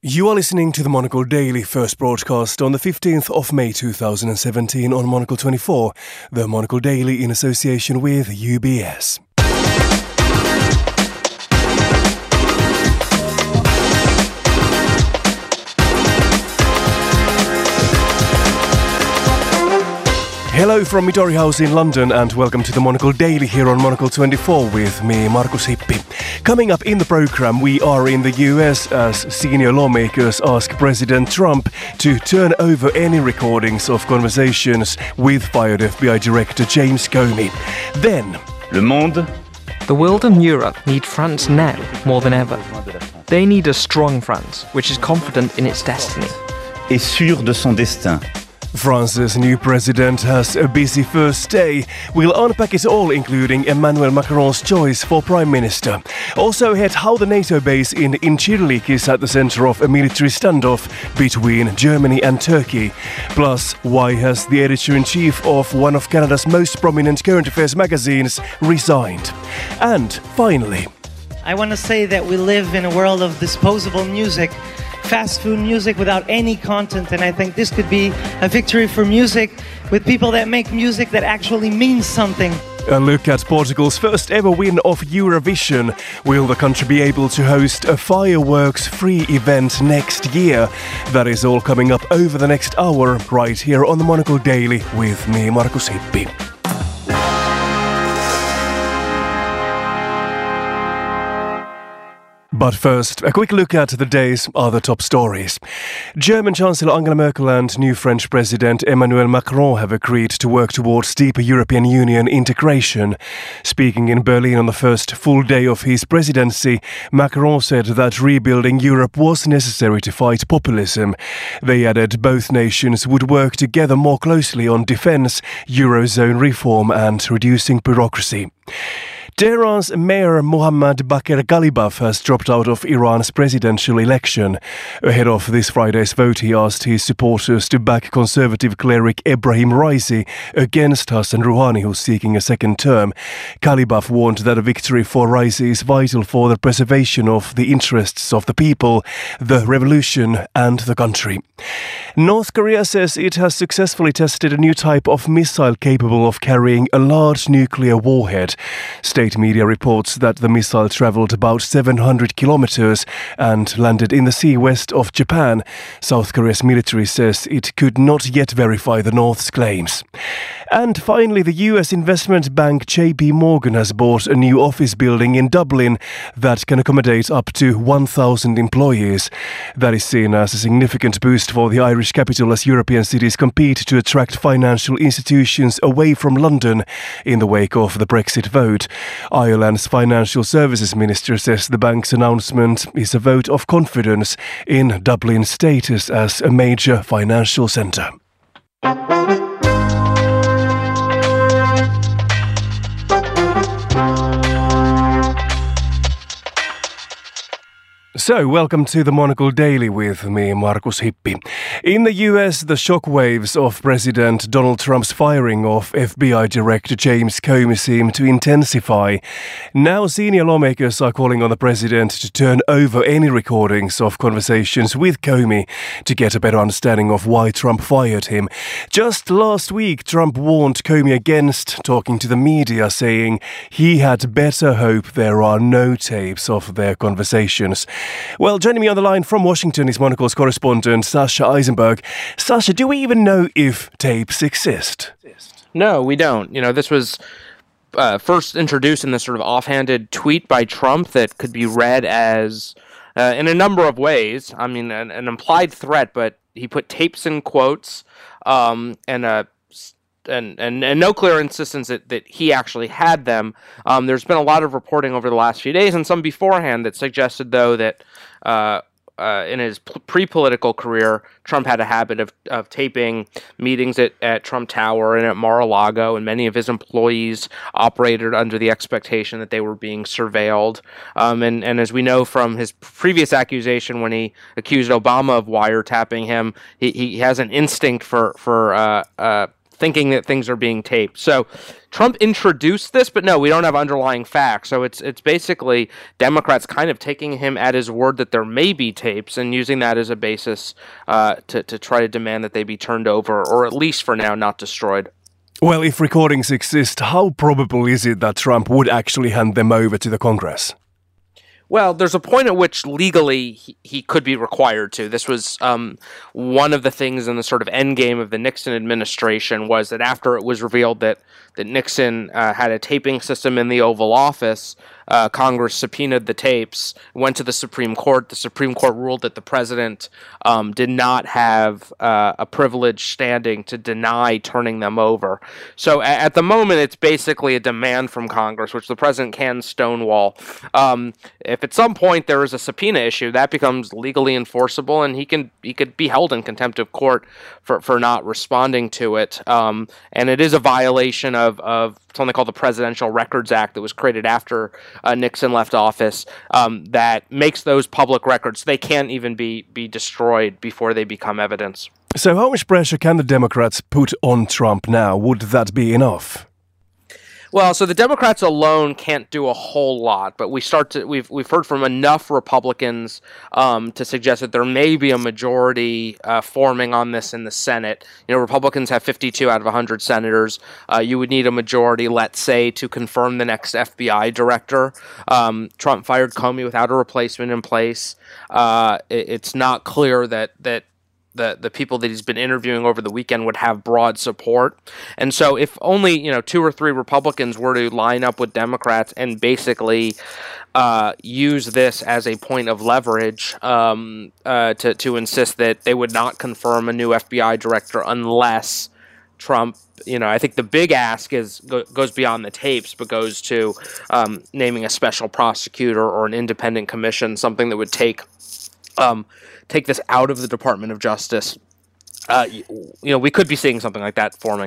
You are listening to the Monocle Daily, first broadcast on the 15th of May 2017 on Monocle 24, the Monocle Daily in association with UBS. Hello from Midori House in London and welcome to the Monocle Daily here on Monocle 24 with me, Markus Hippi. Coming up in the program, we are in the US as senior lawmakers ask President Trump to turn over any recordings of conversations with fired FBI Director James Comey. Then, Le monde. The world and Europe need France now more than ever. They need a strong France, which is confident in its destiny. Et sûr de son destin. France's new president has a busy first day. We'll unpack it all, including Emmanuel Macron's choice for prime minister. Also ahead, how the NATO base in Incirlik is at the center of a military standoff between Germany and Turkey. Plus, why has the editor-in-chief of one of Canada's most prominent current affairs magazines resigned? And finally, I want to say that we live in a world of disposable music, fast food music without any content, and I think this could be a victory for music with people that make music that actually means something. A look at Portugal's first ever win of Eurovision. Will the country be able to host a fireworks-free event next year? That is all coming up over the next hour right here on the Monocle Daily with me, Markus Hippi. But first, a quick look at the day's other top stories. German Chancellor Angela Merkel and new French President Emmanuel Macron have agreed to work towards deeper European Union integration. Speaking in Berlin on the first full day of his presidency, Macron said that rebuilding Europe was necessary to fight populism. They added both nations would work together more closely on defence, Eurozone reform and reducing bureaucracy. Tehran's Mayor Mohammad Bakir Ghalibaf has dropped out of Iran's presidential election. Ahead of this Friday's vote, he asked his supporters to back conservative cleric Ebrahim Raisi against Hassan Rouhani, who's seeking a second term. Ghalibaf warned that a victory for Raisi is vital for the preservation of the interests of the people, the revolution and the country. North Korea says it has successfully tested a new type of missile capable of carrying a large nuclear warhead. State media reports that the missile travelled about 700 kilometers and landed in the sea west of Japan. South Korea's military says it could not yet verify the North's claims. And finally, the US investment bank JP Morgan has bought a new office building in Dublin that can accommodate up to 1,000 employees. That is seen as a significant boost for the Irish capital as European cities compete to attract financial institutions away from London in the wake of the Brexit vote. Ireland's Financial Services Minister says the bank's announcement is a vote of confidence in Dublin's status as a major financial centre. So, welcome to the Monocle Daily with me, Markus Hippi. In the US, the shockwaves of President Donald Trump's firing of FBI Director James Comey seem to intensify. Now, senior lawmakers are calling on the president to turn over any recordings of conversations with Comey to get a better understanding of why Trump fired him. Just last week, Trump warned Comey against talking to the media, saying he had better hope there are no tapes of their conversations. Well, joining me on the line from Washington is Monocle's correspondent Sasha Eisenberg. Sasha, do we even know if tapes exist? No, we don't. This was first introduced in this sort of offhanded tweet by Trump that could be read as, in a number of ways, an implied threat, but he put tapes in quotes, and no clear insistence that he actually had them. There's been a lot of reporting over the last few days, and some beforehand, that suggested, though, that in his pre-political career, Trump had a habit of taping meetings at Trump Tower and at Mar-a-Lago, and many of his employees operated under the expectation that they were being surveilled. And as we know from his previous accusation when he accused Obama of wiretapping him, he has an instinct for thinking that things are being taped. So Trump introduced this, but no, we don't have underlying facts. So it's basically Democrats kind of taking him at his word that there may be tapes and using that as a basis to try to demand that they be turned over, or at least for now not destroyed. Well, if recordings exist, how probable is it that Trump would actually hand them over to the Congress? Well, there's a point at which legally he could be required to. This was one of the things in the sort of end game of the Nixon administration, was that after it was revealed that Nixon had a taping system in the Oval Office, Congress subpoenaed the tapes, went to the Supreme Court. The Supreme Court ruled that the president did not have a privileged standing to deny turning them over. So at the moment, it's basically a demand from Congress, which the president can stonewall. If at some point there is a subpoena issue, that becomes legally enforceable, and he could be held in contempt of court for not responding to it. And it is a violation of something called the Presidential Records Act that was created after Nixon left office, that makes those public records, they can't even be destroyed before they become evidence. So how much pressure can the Democrats put on Trump now? Would that be enough? Well, so the Democrats alone can't do a whole lot, but we've heard from enough Republicans to suggest that there may be a majority forming on this in the Senate. You know, Republicans have 52 out of 100 senators. You would need a majority, let's say, to confirm the next FBI director. Trump fired Comey without a replacement in place. It's not clear that the people that he's been interviewing over the weekend would have broad support. And so if only, 2 or 3 Republicans were to line up with Democrats and basically use this as a point of leverage to insist that they would not confirm a new FBI director unless Trump, I think the big ask goes beyond the tapes, but goes to naming a special prosecutor or an independent commission, something that would take this out of the Department of Justice. We could be seeing something like that forming.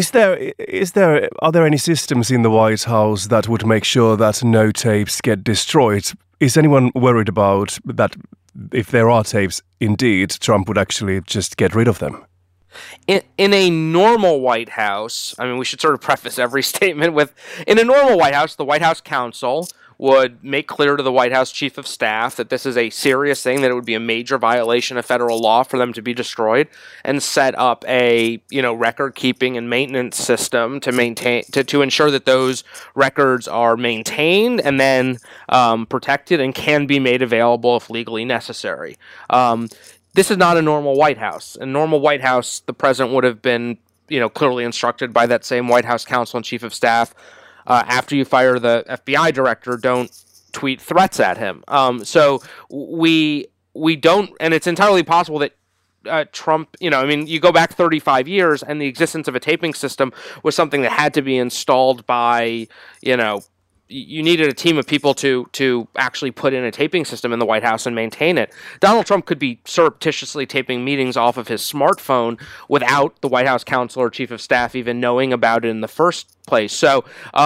Are there any systems in the White House that would make sure that no tapes get destroyed? Is anyone worried about that? If there are tapes, indeed, Trump would actually just get rid of them? In a normal White House, I mean, we should sort of preface every statement with, in a normal White House, the White House counsel would make clear to the White House chief of staff that this is a serious thing, that it would be a major violation of federal law for them to be destroyed, and set up a record keeping and maintenance system to maintain to ensure that those records are maintained and then protected and can be made available if legally necessary. This is not a normal White House. In a normal White House, the president would have been clearly instructed by that same White House counsel and chief of staff, after you fire the FBI director, don't tweet threats at him. So we don't, and it's entirely possible that Trump, you go back 35 years, and the existence of a taping system was something that had to be installed by, you needed a team of people to actually put in a taping system in the White House and maintain it. Donald Trump could be surreptitiously taping meetings off of his smartphone without the White House counsel or chief of staff even knowing about it in the first place. So,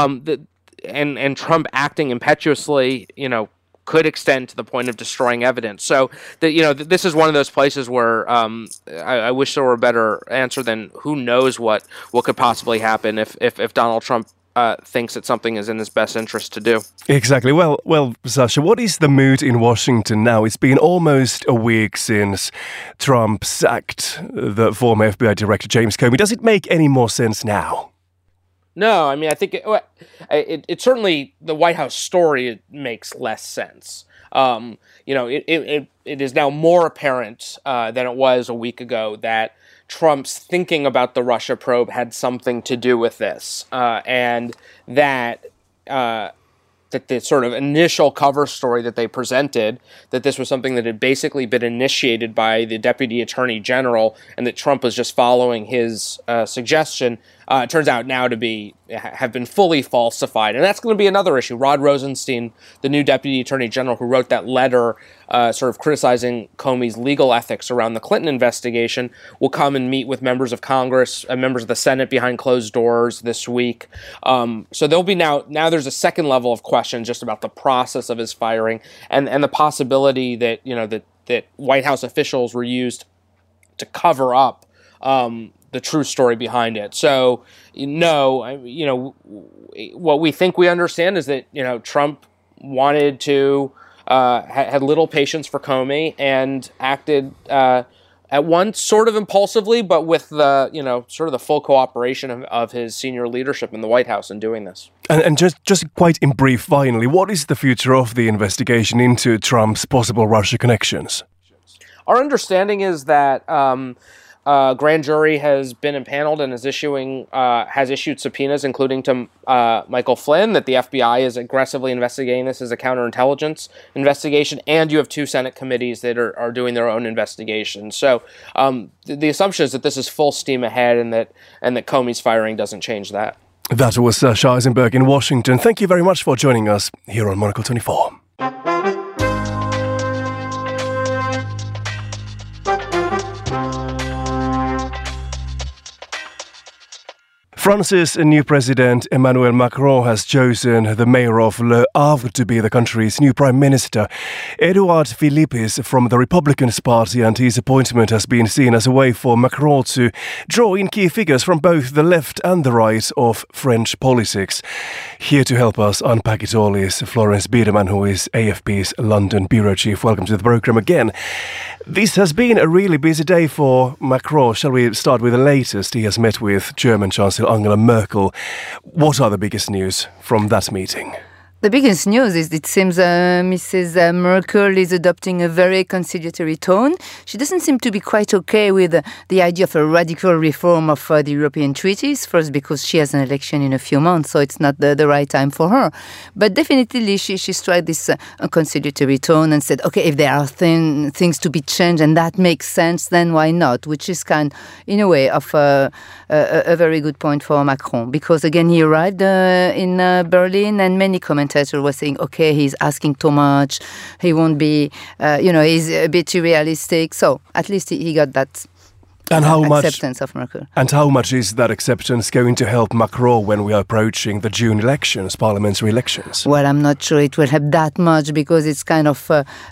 and Trump acting impetuously, could extend to the point of destroying evidence. So, this is one of those places where I wish there were a better answer than who knows what could possibly happen if Donald Trump thinks that something is in his best interest to do. Exactly. Well, Sasha, what is the mood in Washington now? It's been almost a week since Trump sacked the former FBI director James Comey. Does it make any more sense now? No, I mean, I think it certainly, the White House story makes less sense. It is now more apparent than it was a week ago that Trump's thinking about the Russia probe had something to do with this, and that the sort of initial cover story that they presented, that this was something that had basically been initiated by the Deputy Attorney General, and that Trump was just following his suggestion, turns out now to have been fully falsified. And that's going to be another issue. Rod Rosenstein, the new Deputy Attorney General who wrote that letter sort of criticizing Comey's legal ethics around the Clinton investigation, will come and meet with members of Congress and members of the Senate behind closed doors this week. So there'll be now there's a second level of question just about the process of his firing and the possibility that, that White House officials were used to cover up the true story behind it. So, no, what we think we understand is that, Trump wanted to, had little patience for Comey and acted at once sort of impulsively, but with the, sort of the full cooperation of his senior leadership in the White House in doing this. And just quite in brief, finally, what is the future of the investigation into Trump's possible Russia connections? Our understanding is that grand jury has been impaneled and has issued subpoenas, including to Michael Flynn, that the FBI is aggressively investigating this as a counterintelligence investigation, and you have 2 Senate committees that are doing their own investigation. So the assumption is that this is full steam ahead, and that Comey's firing doesn't change that. That was Shah Eisenberg in Washington. Thank you very much for joining us here on Monocle 24. France's new president, Emmanuel Macron, has chosen the mayor of Le Havre to be the country's new prime minister. Edouard Philippe is from the Republican Party, and his appointment has been seen as a way for Macron to draw in key figures from both the left and the right of French politics. Here to help us unpack it all is Florence Biedermann, who is AFP's London bureau chief. Welcome to the programme again. This has been a really busy day for Macron. Shall we start with the latest? He has met with German Chancellor Angela Merkel. What are the biggest news from that meeting? The biggest news is it seems Mrs. Merkel is adopting a very conciliatory tone. She doesn't seem to be quite okay with the idea of a radical reform of the European treaties, first because she has an election in a few months, so it's not the right time for her. But definitely she struck this conciliatory tone and said, okay, if there are things to be changed and that makes sense, then why not? Which is kind, in a way, of a very good point for Macron. Because, again, he arrived in Berlin, and many commentators was saying, okay, he's asking too much, he won't be, he's a bit too realistic. So at least he got that acceptance of Merkel. And how much is that acceptance going to help Macron when we are approaching the June elections, parliamentary elections? Well, I'm not sure it will help that much because it's kind of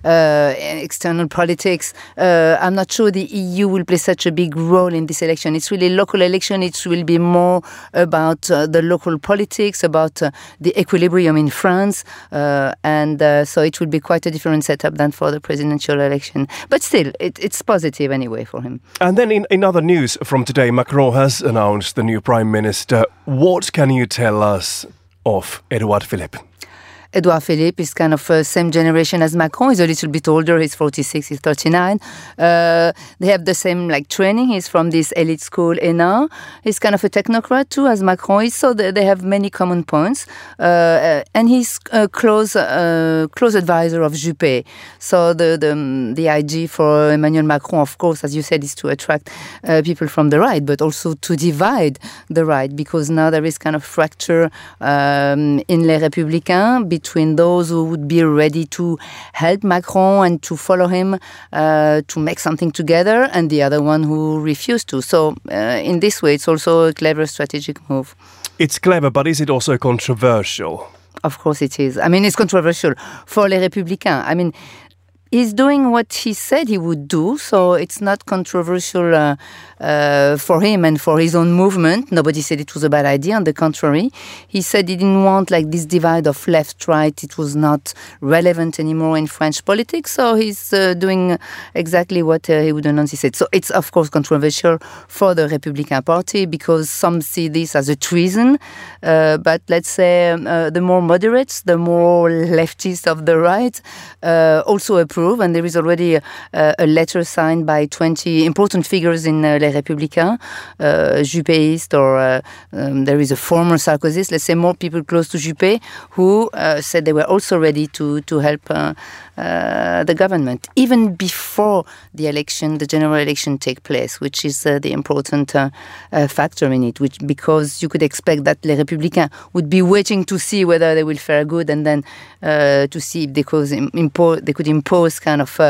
external politics. I'm not sure the EU will play such a big role in this election. It's really local election. It will be more about the local politics, about the equilibrium in France. And so it will be quite a different setup than for the presidential election. But still, it's positive anyway for him. And then in other news from today, Macron has announced the new Prime Minister. What can you tell us of Edouard Philippe? Edouard Philippe is kind of same generation as Macron. He's a little bit older. He's 46, he's 39. They have the same training. He's from this elite school, ENA. He's kind of a technocrat too, as Macron is. So they have many common points. And he's a close advisor of Juppé. So the idea for Emmanuel Macron, of course, as you said, is to attract people from the right, but also to divide the right, because now there is kind of fracture in Les Républicains between those who would be ready to help Macron and to follow him to make something together, and the other one who refused to. So in this way, it's also a clever strategic move. It's clever, but is it also controversial? Of course it is. I mean, it's controversial for Les Républicains. I mean, he's doing what he said he would do, so it's not controversial for him and for his own movement. Nobody said it was a bad idea. On the contrary, he said he didn't want this divide of left-right. It was not relevant anymore in French politics, so he's doing exactly what he would announce he said. So it's, of course, controversial for the Republican Party because some see this as a treason, but let's say the more moderates, the more leftists of the right also approve, and there is already a letter signed by 20 important figures in Les Républicains, Juppéistes, or there is a former Sarkozyst, let's say more people close to Juppé, who said they were also ready to help the government, even before the election, the general election take place, which is the important factor in it, because you could expect that Les Républicains would be waiting to see whether they will fare good, and then to see if they could impose kind of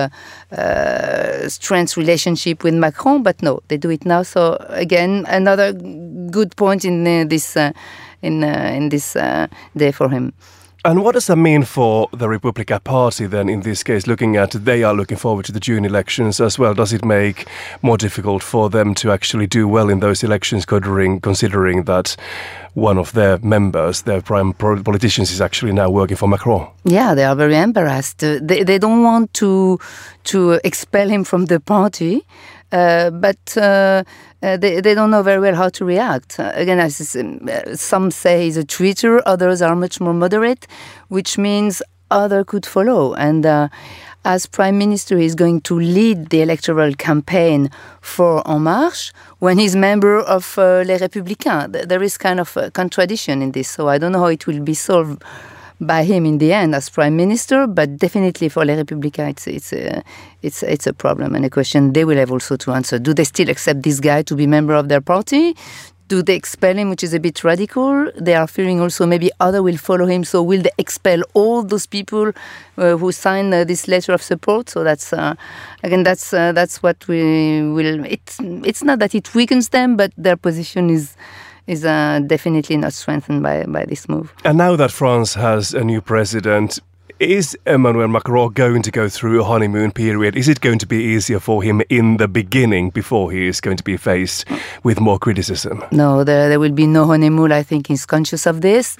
strange relationship with Macron, but no, they do it now. So again, another good point in this day for him. And what does that mean for the Republican Party then in this case, looking at they are looking forward to the June elections as well? Does it make more difficult for them to actually do well in those elections considering that one of their members, their prime politicians, is actually now working for Macron? Yeah, they are very embarrassed. They don't want to expel him from the party, but they don't know very well how to react. Again, as some say he's a traitor, others are much more moderate, which means others could follow. And as Prime Minister, he's going to lead the electoral campaign for En Marche when he's member of Les Républicains. There is kind of a contradiction in this, so I don't know how it will be solved by him in the end as Prime Minister, but definitely for Les Républicains, it's a problem and a question they will have also to answer. Do they still accept this guy to be member of their party? Do they expel him, which is a bit radical? They are fearing also maybe others will follow him. So will they expel all those people who signed this letter of support? So that's again, that's what we will. It's not that it weakens them, but their position is definitely not strengthened by this move. And now that France has a new president, is Emmanuel Macron going to go through a honeymoon period? Is it going to be easier for him in the beginning before he is going to be faced with more criticism? No, there will be no honeymoon. I think he's conscious of this.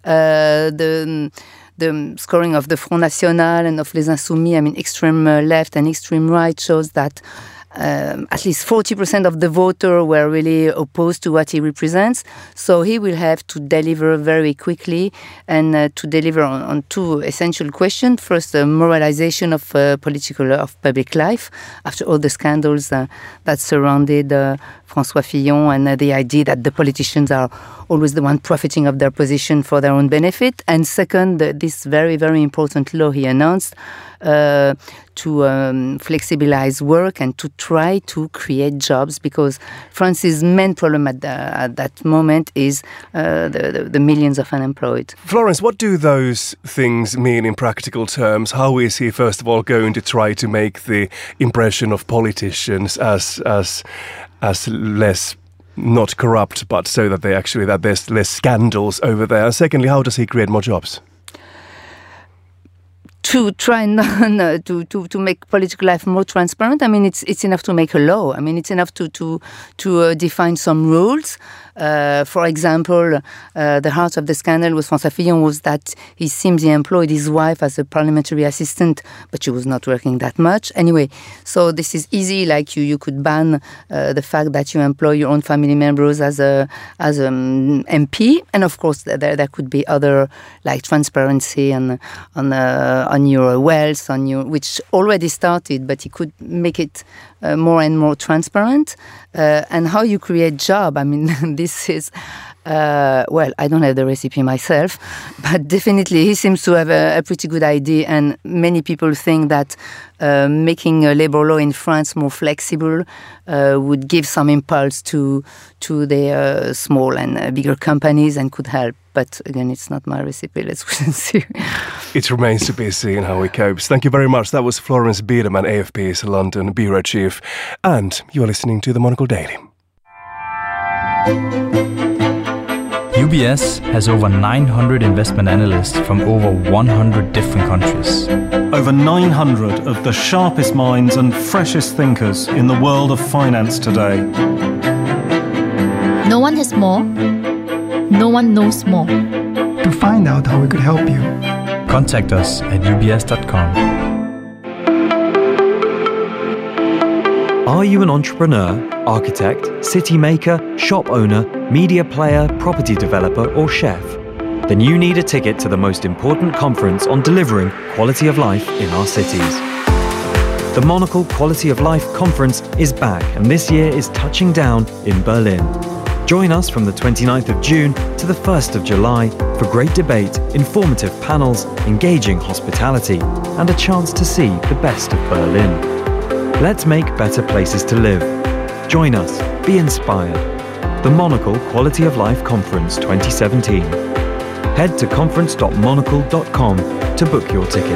The scoring of the Front National and of Les Insoumis, I mean, extreme left and extreme right, shows that at least 40% of the voters were really opposed to what he represents. So he will have to deliver very quickly and to deliver on two essential questions. First, the moralization of public life after all the scandals that surrounded François Fillon and the idea that the politicians are always the one profiting of their position for their own benefit. And second, this very, very important law he announced to flexibilize work and to try to create jobs, because France's main problem at that moment is the millions of unemployed. Florence, what do those things mean in practical terms? How is he, first of all, going to try to make the impression of politicians as less not corrupt, but so that there's less scandals over there? And secondly, how does he create more jobs? To try to make political life more transparent. I mean, it's enough to make a law. I mean, it's enough to define some rules. For example, the heart of the scandal with François Fillon was that he seems he employed his wife as a parliamentary assistant, but she was not working that much. Anyway, so this is easy. Like you could ban the fact that you employ your own family members as MP, and of course there could be other, like transparency on your wealth, which already started, but he could make it more and more transparent. And how you create job, I mean, this is, well, I don't have the recipe myself, but definitely he seems to have a pretty good idea, and many people think that making a labor law in France more flexible would give some impulse to the small and bigger companies and could help. But again, it's not my recipe. Let's wait and see. It remains to be seen how he copes. Thank you very much. That was Florence Biedermann, AFP's London bureau chief. And you are listening to the Monocle Daily. UBS has over 900 investment analysts from over 100 different countries. Over 900 of the sharpest minds and freshest thinkers in the world of finance today. No one has more. No one knows more. To find out how we could help you, contact us at ubs.com. Are you an entrepreneur, architect, city maker, shop owner, media player, property developer, or chef? Then you need a ticket to the most important conference on delivering quality of life in our cities. The Monocle Quality of Life Conference is back, and this year is touching down in Berlin. Join us from the 29th of June to the 1st of July for great debate, informative panels, engaging hospitality, and a chance to see the best of Berlin. Let's make better places to live. Join us, be inspired. The Monocle Quality of Life Conference 2017. Head to conference.monocle.com to book your ticket.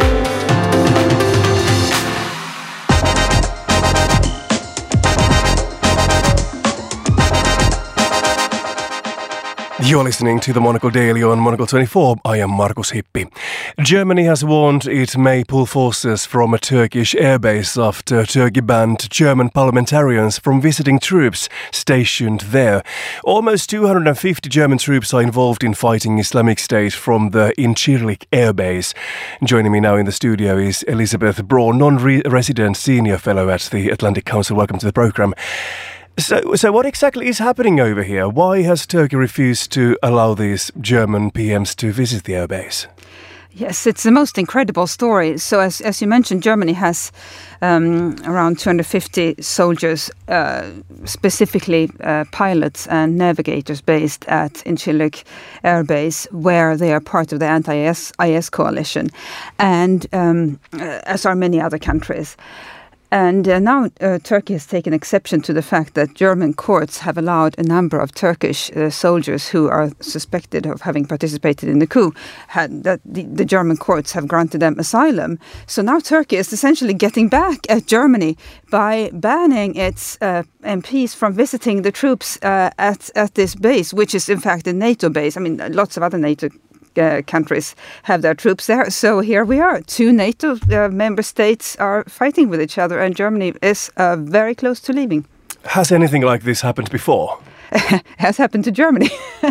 You're listening to the Monocle Daily on Monocle 24. I am Markus Hippi. Germany has warned it may pull forces from a Turkish airbase after Turkey banned German parliamentarians from visiting troops stationed there. Almost 250 German troops are involved in fighting Islamic State from the Incirlik airbase. Joining me now in the studio is Elizabeth Braun, non-resident senior fellow at the Atlantic Council. Welcome to the programme. So what exactly is happening over here? Why has Turkey refused to allow these German PMs to visit the airbase? Yes, it's the most incredible story. So as you mentioned, Germany has around 250 soldiers, specifically pilots and navigators based at Incirlik Air Base, where they are part of the anti-IS coalition, and as are many other countries. And now Turkey has taken exception to the fact that German courts have allowed a number of Turkish soldiers who are suspected of having participated in the coup, the German courts have granted them asylum. So now Turkey is essentially getting back at Germany by banning its MPs from visiting the troops at this base, which is in fact a NATO base. I mean, lots of other NATO countries have their troops there. So here we are. Two NATO member states are fighting with each other, and Germany is very close to leaving. Has anything like this happened before? Has happened to Germany.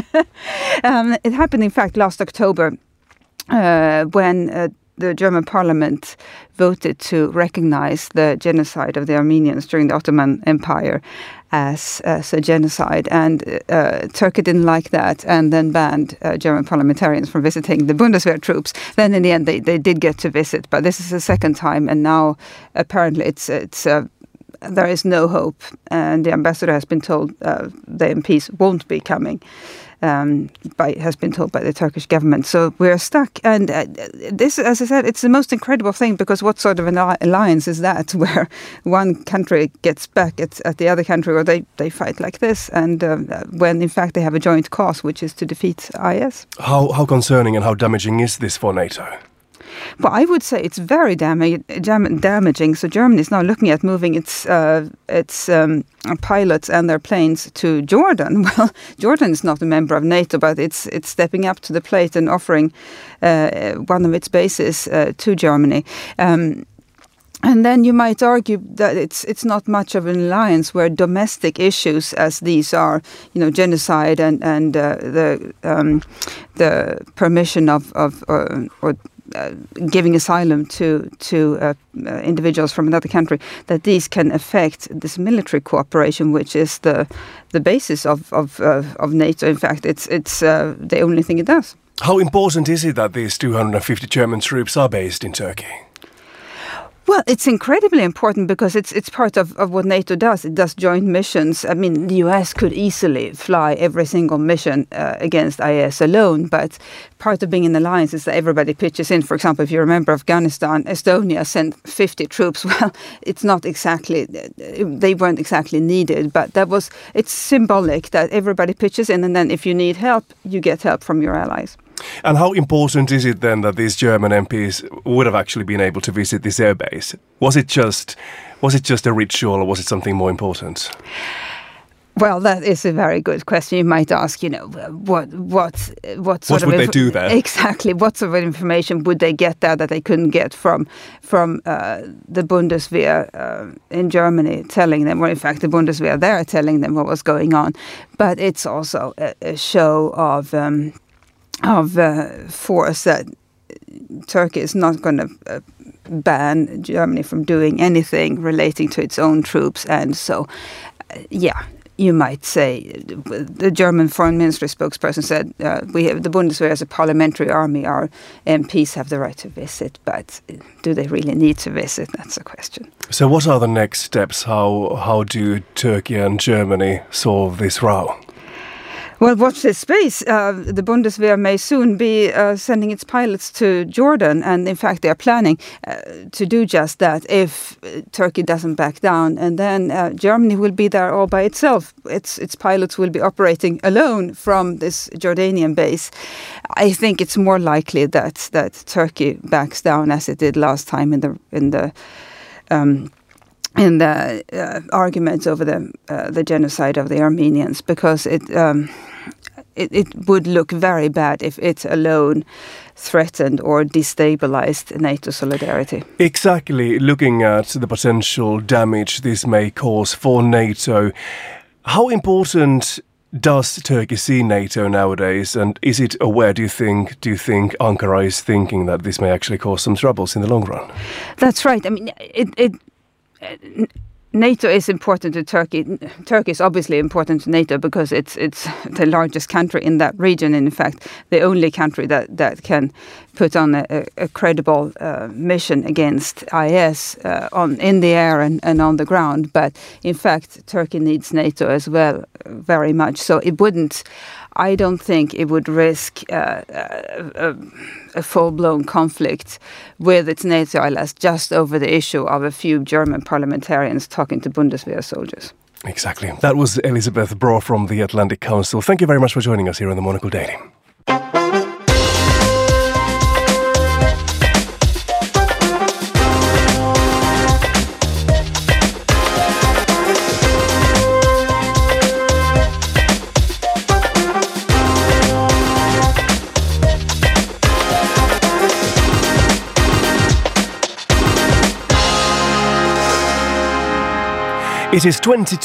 It happened, in fact, last October when the German parliament voted to recognize the genocide of the Armenians during the Ottoman Empire as a genocide, and Turkey didn't like that and then banned German parliamentarians from visiting the Bundeswehr troops. Then in the end they did get to visit, but this is the second time, and now apparently it's there is no hope, and the ambassador has been told the MPs won't be coming. Has been told by the Turkish government. So we're stuck. And this, as I said, it's the most incredible thing, because what sort of an alliance is that, where one country gets back at the other country, or they fight like this, and when in fact they have a joint cause, which is to defeat IS. How concerning and how damaging is this for NATO? Well, I would say it's very damaging. So Germany is now looking at moving its pilots and their planes to Jordan. Well, Jordan is not a member of NATO, but it's stepping up to the plate and offering one of its bases to Germany. And then you might argue that it's not much of an alliance where domestic issues, as these are, genocide and the permission of giving asylum to individuals from another country, that these can affect this military cooperation, which is the basis of NATO. In fact, it's the only thing it does. How important is it that these 250 German troops are based in Turkey? Well, it's incredibly important, because it's part of what NATO does. It does joint missions. I mean, the US could easily fly every single mission against IS alone, but part of being in an alliance is that everybody pitches in. For example, if you remember Afghanistan, Estonia sent 50 troops. Well, it's not exactly, they weren't exactly needed, but it's symbolic that everybody pitches in, and then if you need help, you get help from your allies. And how important is it then that these German MPs would have actually been able to visit this airbase? Was it just a ritual, or was it something more important? Well, that is a very good question. You might ask, what sort of would they do there? Exactly. What sort of information would they get there that they couldn't get from the Bundeswehr in Germany telling them, or in fact the Bundeswehr there telling them what was going on? But it's also a show of force, that Turkey is not going to ban Germany from doing anything relating to its own troops. And so, you might say, the German foreign ministry spokesperson said, we have the Bundeswehr as a parliamentary army. Our MPs have the right to visit, but do they really need to visit? That's a question. So what are the next steps? How do Turkey and Germany solve this row? Well, watch this space. The Bundeswehr may soon be sending its pilots to Jordan, and in fact they are planning to do just that if Turkey doesn't back down. And then Germany will be there all by itself. Its pilots will be operating alone from this Jordanian base. I think it's more likely that Turkey backs down, as it did last time in the arguments over the genocide of the Armenians, because it would look very bad if it alone threatened or destabilized NATO solidarity. Exactly, looking at the potential damage this may cause for NATO, how important does Turkey see NATO nowadays, and is it aware, do you think Ankara is thinking that this may actually cause some troubles in the long run? That's right. I mean, NATO is important to Turkey. Turkey is obviously important to NATO because it's the largest country in that region. In fact, the only country that can put on a credible mission against IS in the air and on the ground. But in fact, Turkey needs NATO as well very much. So I don't think it would risk a full-blown conflict with its NATO allies just over the issue of a few German parliamentarians talking to Bundeswehr soldiers. Exactly. That was Elizabeth Braw from the Atlantic Council. Thank you very much for joining us here on the Monocle Daily. It is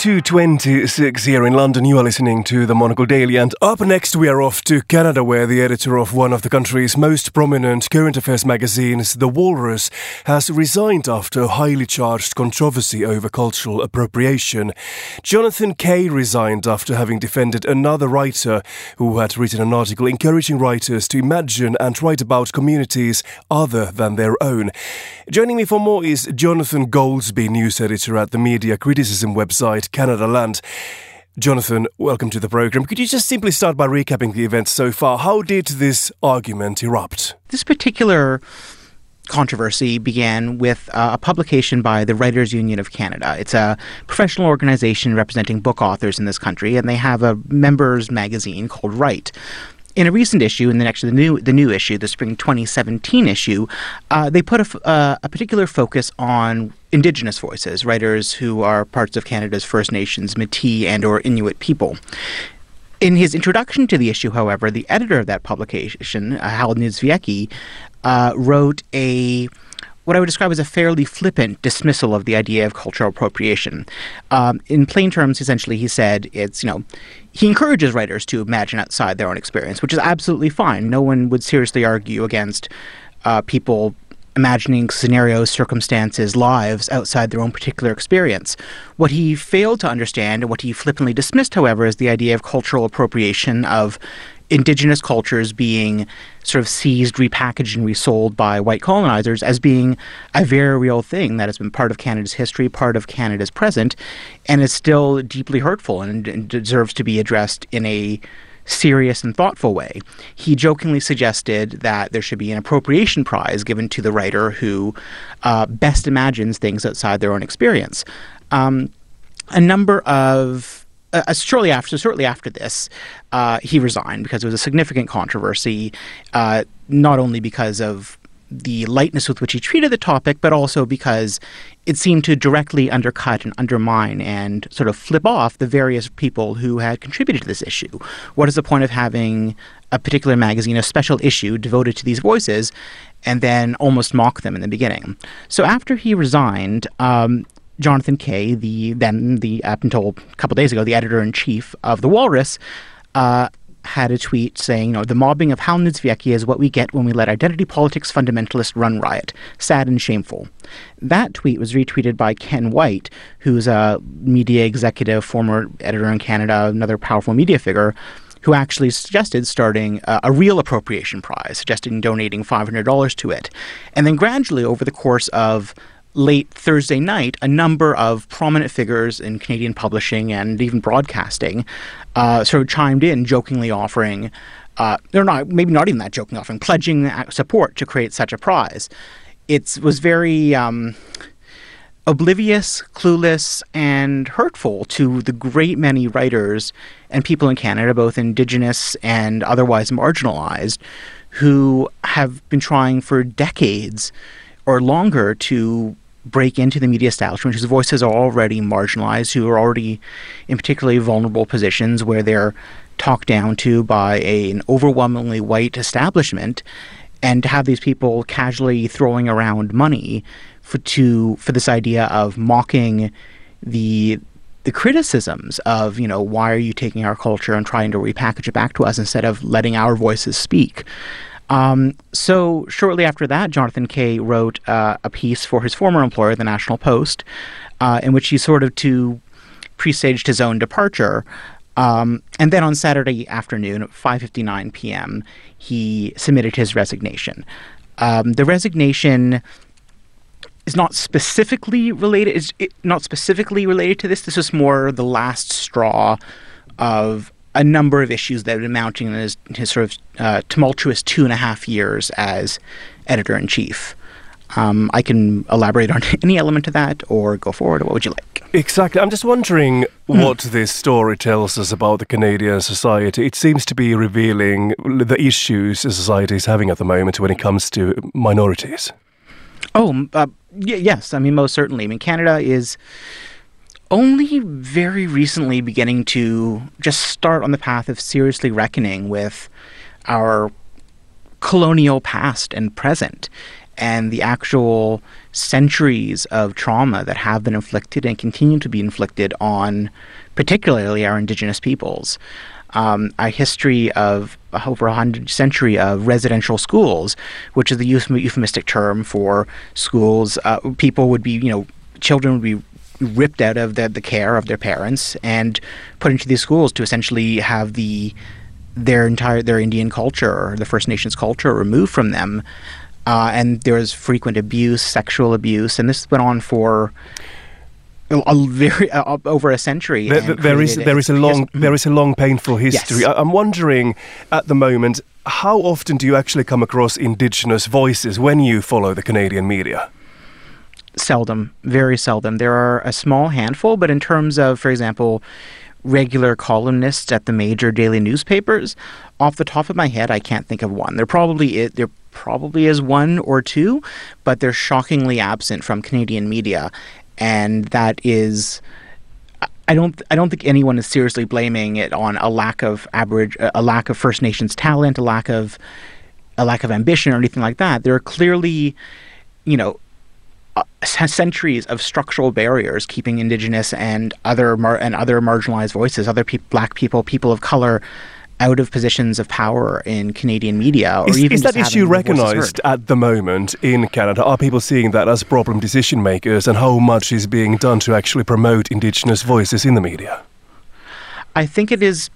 22:26 here in London. You are listening to the Monocle Daily, and up next we are off to Canada, where the editor of one of the country's most prominent current affairs magazines, The Walrus, has resigned after highly charged controversy over cultural appropriation. Jonathan Kay resigned after having defended another writer who had written an article encouraging writers to imagine and write about communities other than their own. Joining me for more is Jonathan Goldsby, news editor at the media criticism website Canada Land. Jonathan, welcome to the program. Could you just simply start by recapping the events so far? How did this argument erupt? This particular controversy began with a publication by the Writers' Union of Canada. It's a professional organization representing book authors in this country, and they have a members magazine called Write. In a recent issue, and then actually the new issue, the spring 2017 issue, they put a particular focus on Indigenous voices, writers who are parts of Canada's First Nations, Métis, and or Inuit people. In his introduction to the issue, however, the editor of that publication, Hal Niedzwiecki, wrote what I would describe as a fairly flippant dismissal of the idea of cultural appropriation. In plain terms, essentially, he said he encourages writers to imagine outside their own experience, which is absolutely fine. No one would seriously argue against people imagining scenarios, circumstances, lives outside their own particular experience. What he failed to understand, and what he flippantly dismissed, however, is the idea of cultural appropriation, of Indigenous cultures being sort of seized, repackaged, and resold by white colonizers as being a very real thing that has been part of Canada's history, part of Canada's present, and is still deeply hurtful and deserves to be addressed in a serious and thoughtful way. He jokingly suggested that there should be an appropriation prize given to the writer who best imagines things outside their own experience. Shortly after this, he resigned because it was a significant controversy, not only because of the lightness with which he treated the topic, but also because it seemed to directly undercut and undermine and sort of flip off the various people who had contributed to this issue. What is the point of having a particular magazine, a special issue devoted to these voices, and then almost mock them in the beginning? So after he resigned, Jonathan Kay, up until a couple days ago, the editor-in-chief of The Walrus, had a tweet saying, the mobbing of Hal Niedzwiecki is what we get when we let identity politics fundamentalists run riot. Sad and shameful. That tweet was retweeted by Ken White, who's a media executive, former editor in Canada, another powerful media figure, who actually suggested starting a real appropriation prize, suggesting donating $500 to it. And then gradually, over the course of late Thursday night, a number of prominent figures in Canadian publishing and even broadcasting sort of chimed in, jokingly offering, maybe not even that joking, offering, pledging support to create such a prize. It was very oblivious, clueless, and hurtful to the great many writers and people in Canada, both Indigenous and otherwise marginalized, who have been trying for decades or longer to break into the media establishment, whose voices are already marginalized, who are already in particularly vulnerable positions where they're talked down to by an overwhelmingly white establishment, and to have these people casually throwing around money for this idea of mocking the criticisms of, why are you taking our culture and trying to repackage it back to us instead of letting our voices speak. So shortly after that, Jonathan Kay wrote a piece for his former employer, the National Post, in which he sort of presaged his own departure. And then on Saturday afternoon at 5:59 p.m., he submitted his resignation. The resignation is not specifically related. Not specifically related to this. This is more the last straw of a number of issues that have been mounting in his sort of tumultuous 2.5 years as editor-in-chief. I can elaborate on any element of that or go forward. What would you like? Exactly. I'm just wondering what this story tells us about the Canadian society. It seems to be revealing the issues the society is having at the moment when it comes to minorities. Yes. I mean, most certainly. I mean, Canada is only very recently beginning to just start on the path of seriously reckoning with our colonial past and present and the actual centuries of trauma that have been inflicted and continue to be inflicted on particularly our Indigenous peoples. A history of over 100 century of residential schools, which is the euphemistic term for schools. People would be, children would be ripped out of the care of their parents and put into these schools to essentially have their Indian culture or the First Nations culture removed from them. And there was frequent abuse, sexual abuse, and this went on for over a century. There is a long painful history. Yes. I'm wondering at the moment, how often do you actually come across Indigenous voices when you follow the Canadian media? Seldom, very seldom. There are a small handful, but in terms of, for example, regular columnists at the major daily newspapers, off the top of my head, I can't think of one. There probably is one or two, but they're shockingly absent from Canadian media, and that is, I don't think anyone is seriously blaming it on a lack of First Nations talent, a lack of ambition, or anything like that. There are clearly, centuries of structural barriers keeping Indigenous and other marginalized voices, Black people, people of color, out of positions of power in Canadian media. Is that issue recognised at the moment in Canada? Are people seeing that as problem decision makers, and how much is being done to actually promote Indigenous voices in the media? I think it is.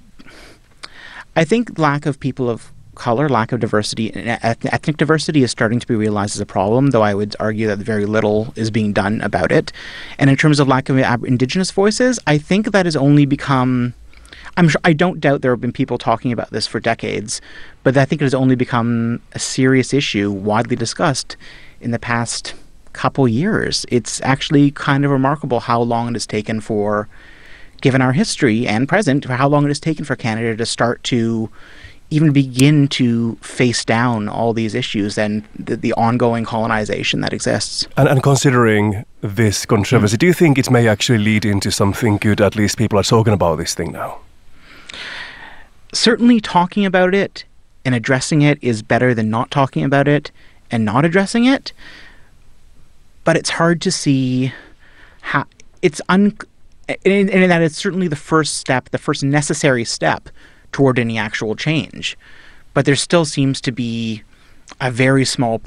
I think lack of people of color, lack of diversity, and ethnic diversity is starting to be realized as a problem, though I would argue that very little is being done about it. And in terms of lack of Indigenous voices, I think that has only become... I don't doubt there have been people talking about this for decades, but I think it has only become a serious issue, widely discussed, in the past couple years. It's actually kind of remarkable how long it has taken for, given our history and present, for how long it has taken for Canada to start to even begin to face down all these issues and the ongoing colonization that exists. And considering this controversy, do you think it may actually lead into something good? At least people are talking about this thing now. Certainly talking about it and addressing it is better than not talking about it and not addressing it. But it's hard to see how it's and that it's certainly the first step, the first necessary step toward any actual change. But there still seems to be a very small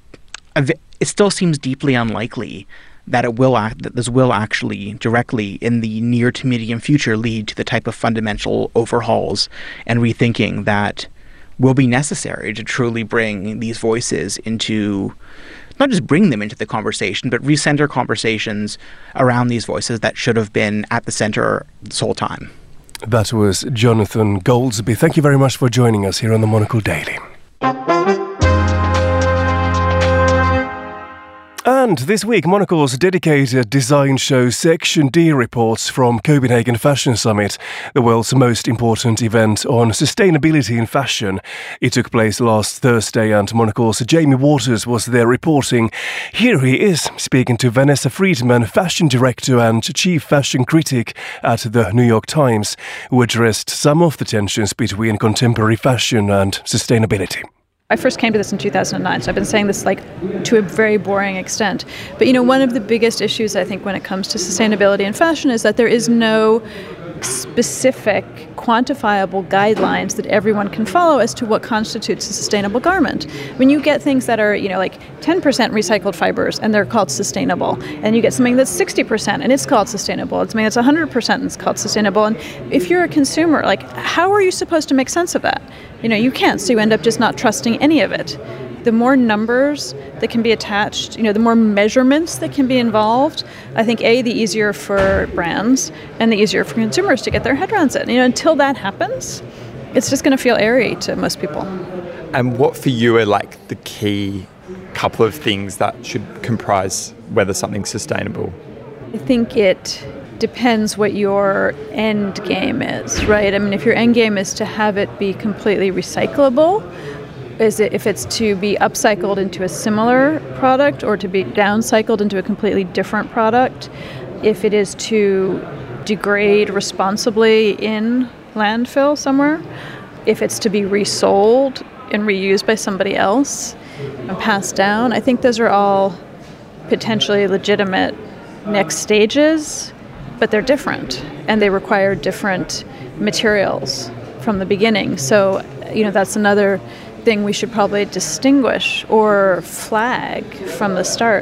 it still seems deeply unlikely that this will actually directly in the near to medium future lead to the type of fundamental overhauls and rethinking that will be necessary to truly bring these voices into, not just bring them into the conversation, but recenter conversations around these voices that should have been at the center this whole time. That was Jonathan Goldsby. Thank you very much for joining us here on the Monocle Daily. And this week, Monocle's dedicated design show Section D reports from Copenhagen Fashion Summit, the world's most important event on sustainability in fashion. It took place last Thursday and Monocle's Jamie Waters was there reporting. Here he is speaking to Vanessa Friedman, fashion director and chief fashion critic at the New York Times, who addressed some of the tensions between contemporary fashion and sustainability. I first came to this in 2009, so I've been saying this to a very boring extent. But one of the biggest issues I think when it comes to sustainability in fashion is that there is no specific quantifiable guidelines that everyone can follow as to what constitutes a sustainable garment. When you get things that are 10% recycled fibers and they're called sustainable, and you get something that's 60% and it's called sustainable, it's something that's 100% and it's called sustainable, and if you're a consumer, how are you supposed to make sense of that? You can't, so you end up just not trusting any of it. The more numbers that can be attached, the more measurements that can be involved, I think, the easier for brands and the easier for consumers to get their head around it. Until that happens, it's just going to feel airy to most people. And what for you are the key couple of things that should comprise whether something's sustainable? I think it depends what your end game is, right? If your end game is to have it be completely recyclable, if it's to be upcycled into a similar product or to be downcycled into a completely different product, if it is to degrade responsibly in landfill somewhere, if it's to be resold and reused by somebody else and passed down, I think those are all potentially legitimate next stages, but they're different and they require different materials from the beginning. So, that's another thing we should probably distinguish or flag from the start.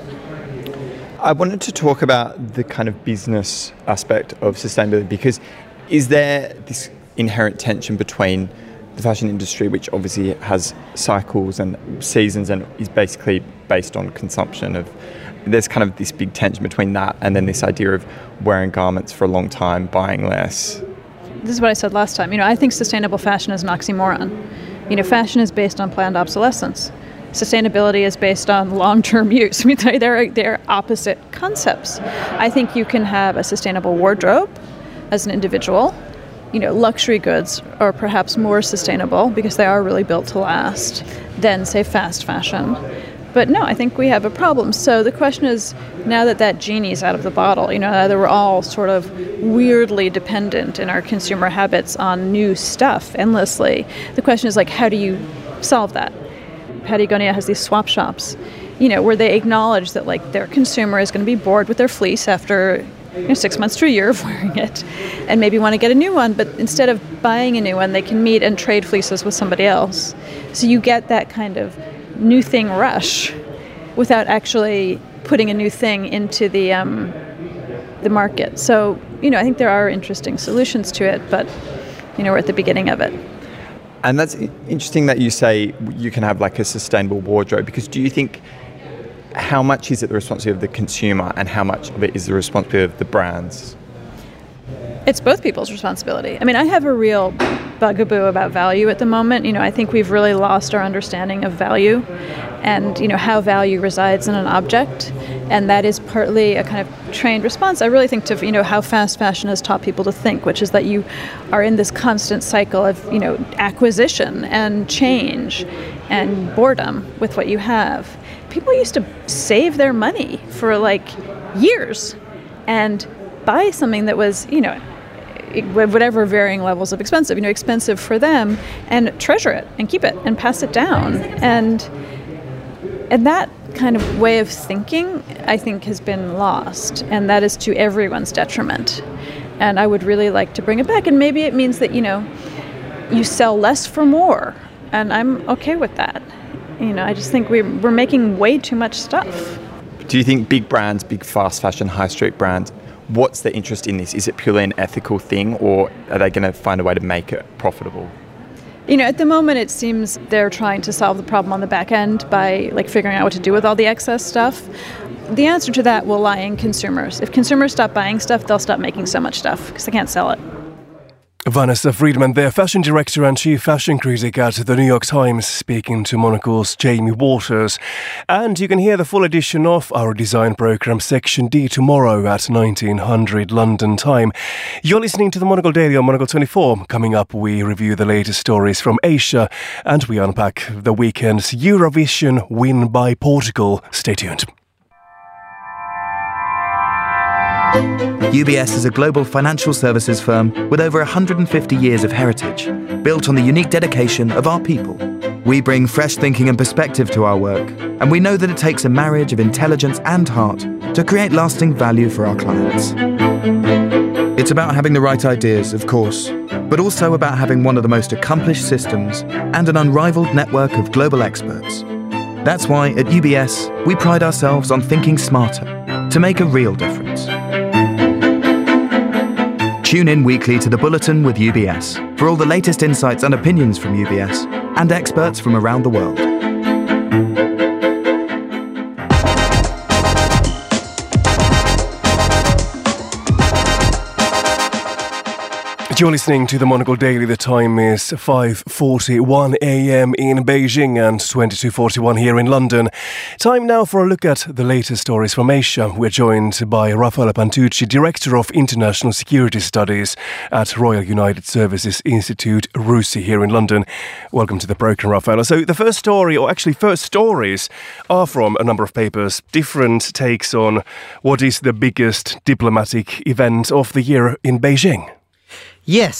I wanted to talk about the kind of business aspect of sustainability, because is there this inherent tension between the fashion industry, which obviously has cycles and seasons and is basically based on consumption of, there's kind of this big tension between that and then this idea of wearing garments for a long time, buying less. This is what I said last time. I think sustainable fashion is an oxymoron. Fashion is based on planned obsolescence. Sustainability is based on long-term use. They're opposite concepts. I think you can have a sustainable wardrobe as an individual. Luxury goods are perhaps more sustainable because they are really built to last than, say, fast fashion. But no, I think we have a problem. So the question is, now that genie's out of the bottle, that we're all sort of weirdly dependent in our consumer habits on new stuff endlessly. The question is, how do you solve that? Patagonia has these swap shops, where they acknowledge that, their consumer is going to be bored with their fleece after 6 months to a year of wearing it and maybe want to get a new one, but instead of buying a new one, they can meet and trade fleeces with somebody else. So you get that kind of new thing rush without actually putting a new thing into the market. So, I think there are interesting solutions to it, but, we're at the beginning of it. And that's interesting that you say you can have a sustainable wardrobe, because do you think, how much is it the responsibility of the consumer and how much of it is the responsibility of the brands? It's both people's responsibility. I have a real bugaboo about value at the moment. I think we've really lost our understanding of value and, how value resides in an object. And that is partly a kind of trained response, I really think, to, how fast fashion has taught people to think, which is that you are in this constant cycle of, acquisition and change and boredom with what you have. People used to save their money for years and buy something that was, whatever varying levels of expensive, expensive for them, and treasure it and keep it and pass it down. And that kind of way of thinking, I think, has been lost, and that is to everyone's detriment. And I would really like to bring it back, and maybe it means that, you sell less for more, and I'm okay with that. I just think we're making way too much stuff. Do you think big brands, big fast fashion, high street brands, what's the interest in this? Is it purely an ethical thing, or are they going to find a way to make it profitable? At the moment it seems they're trying to solve the problem on the back end by figuring out what to do with all the excess stuff. The answer to that will lie in consumers. If consumers stop buying stuff, they'll stop making so much stuff because they can't sell it. Vanessa Friedman, their fashion director and chief fashion critic at the New York Times, speaking to Monocle's Jamie Waters. And you can hear the full edition of our design programme Section D tomorrow at 1900 London time. You're listening to the Monocle Daily on Monocle 24. Coming up, we review the latest stories from Asia and we unpack the weekend's Eurovision win by Portugal. Stay tuned. UBS is a global financial services firm with over 150 years of heritage, built on the unique dedication of our people. We bring fresh thinking and perspective to our work, and we know that it takes a marriage of intelligence and heart to create lasting value for our clients. It's about having the right ideas, of course, but also about having one of the most accomplished systems and an unrivaled network of global experts. That's why at UBS, we pride ourselves on thinking smarter to make a real difference. Tune in weekly to The Bulletin with UBS for all the latest insights and opinions from UBS and experts from around the world. You're listening to the Monocle Daily. The time is 5:41 a.m. in Beijing and 22:41 here in London. Time now for a look at the latest stories from Asia. We're joined by Raffaele Pantucci, Director of International Security Studies at Royal United Services Institute, RUSI, here in London. Welcome to the programme, Raffaele. So the first story, or actually first stories, are from a number of papers, different takes on what is the biggest diplomatic event of the year in Beijing. Yes,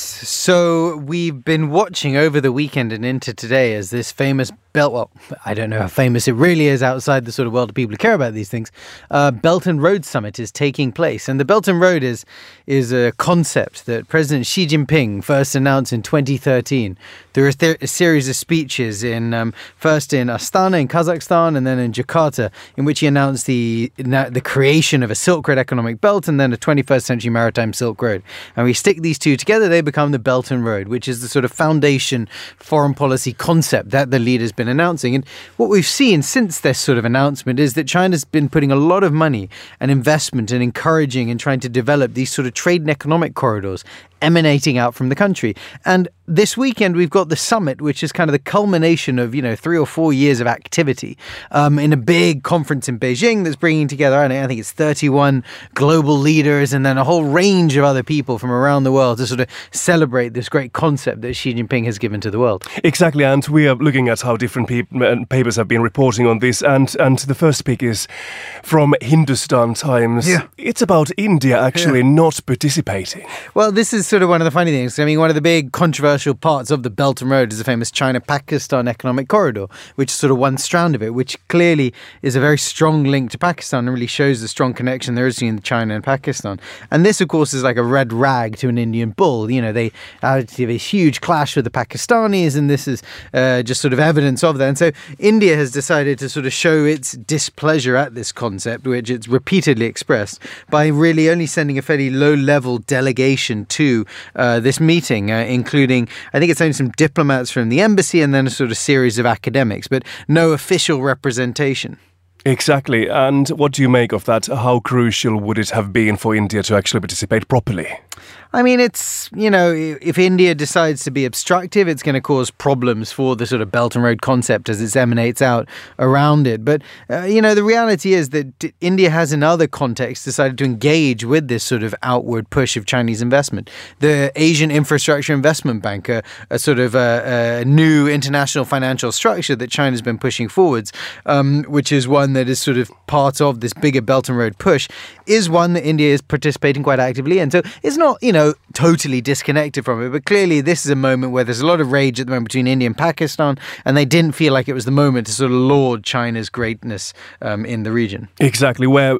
so we've been watching over the weekend and into today as this famous well, I don't know how famous it really is outside the sort of world of people who care about these things. Belt and Road Summit is taking place. And the Belt and Road is a concept that President Xi Jinping first announced in 2013 through a series of speeches first in Astana in Kazakhstan and then in Jakarta, in which he announced the creation of a Silk Road economic belt and then a 21st century maritime Silk Road. And we stick these two together, they become the Belt and Road, which is the sort of foundation foreign policy concept that the leader's been announcing. And what we've seen since this sort of announcement is that China's been putting a lot of money and investment and encouraging and trying to develop these sort of trade and economic corridors emanating out from the country. And this weekend we've got the summit, which is kind of the culmination of 3 or 4 years of activity in a big conference in Beijing that's bringing together, I think it's 31 global leaders and then a whole range of other people from around the world to sort of celebrate this great concept that Xi Jinping has given to the world. Exactly, and we are looking at how different papers have been reporting on this, and the first pick is from Hindustan Times. Yeah. It's about India actually not participating. Well, this is sort of one of the funny things. I mean, one of the big controversial parts of the Belt and Road is the famous China-Pakistan economic corridor, which is sort of one strand of it, which clearly is a very strong link to Pakistan and really shows the strong connection there is between China and Pakistan. And this, of course, is like a red rag to an Indian bull. They have a huge clash with the Pakistanis, and this is just sort of evidence of that. And so India has decided to sort of show its displeasure at this concept, which it's repeatedly expressed, by really only sending a fairly low-level delegation to this meeting, including, I think it's only some diplomats from the embassy and then a sort of series of academics, but no official representation. Exactly. And what do you make of that? How crucial would it have been for India to actually participate properly? I mean, it's, if India decides to be obstructive, it's going to cause problems for the sort of Belt and Road concept as it emanates out around it. But, the reality is that India has in other contexts decided to engage with this sort of outward push of Chinese investment. The Asian Infrastructure Investment Bank, a sort of a new international financial structure that China's been pushing forwards, which is one that is sort of part of this bigger Belt and Road push, is one that India is participating quite actively in. So it's not, totally disconnected from it, but clearly this is a moment where there's a lot of rage at the moment between India and Pakistan, and they didn't feel like it was the moment to sort of laud China's greatness in the region. Exactly, where,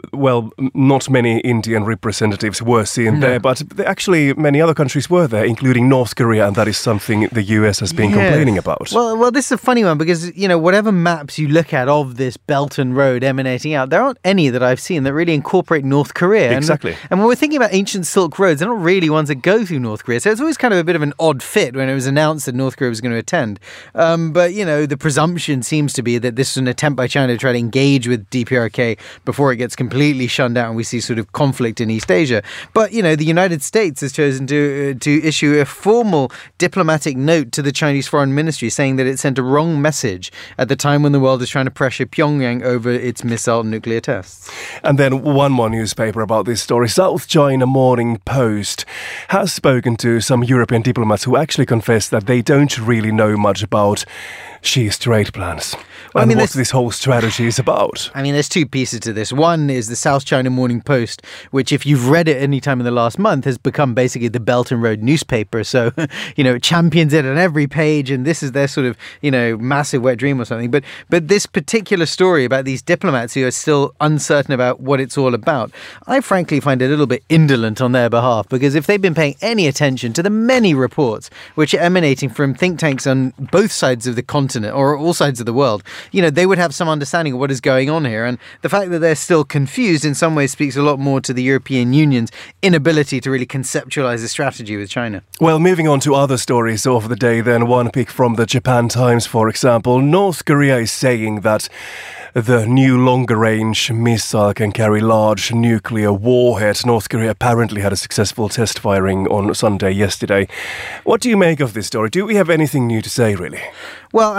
not many Indian representatives were seen there, but actually many other countries were there, including North Korea, and that is something the US has been complaining about. Well, this is a funny one because, whatever maps you look at of this Belt and Road emanating out, there aren't any that I've seen that really incorporate North Korea. Exactly. And when we're thinking about ancient Silk Roads, they're not really ones that go through North Korea. So it's always kind of a bit of an odd fit when it was announced that North Korea was going to attend. But, the presumption seems to be that this is an attempt by China to try to engage with DPRK before it gets completely shunned out and we see sort of conflict in East Asia. But, the United States has chosen to issue a formal diplomatic note to the Chinese Foreign Ministry saying that it sent a wrong message at the time when the world is trying to pressure Pyongyang over its missile and nuclear tests. And then one more newspaper about this story. South China Morning Post has spoken to some European diplomats who actually confess that they don't really know much about Xi's trade plans. What this whole strategy is about. There's two pieces to this. One is the South China Morning Post, which if you've read it any time in the last month has become basically the Belt and Road newspaper. So, it champions it on every page and this is their sort of, massive wet dream or something. But this particular story about these diplomats who are still uncertain about what it's all about, I frankly find it a little bit indolent on their behalf, because if they've been paying any attention to the many reports which are emanating from think tanks on both sides of the continent or all sides of the world, they would have some understanding of what is going on here. And the fact that they're still confused in some ways speaks a lot more to the European Union's inability to really conceptualize a strategy with China. Well, moving on to other stories of the day, then one pick from the Japan Times, for example. North Korea is saying that the new longer-range missile can carry large nuclear warheads. North Korea apparently had a successful test firing on Sunday yesterday. What do you make of this story? Do we have anything new to say, really? Well,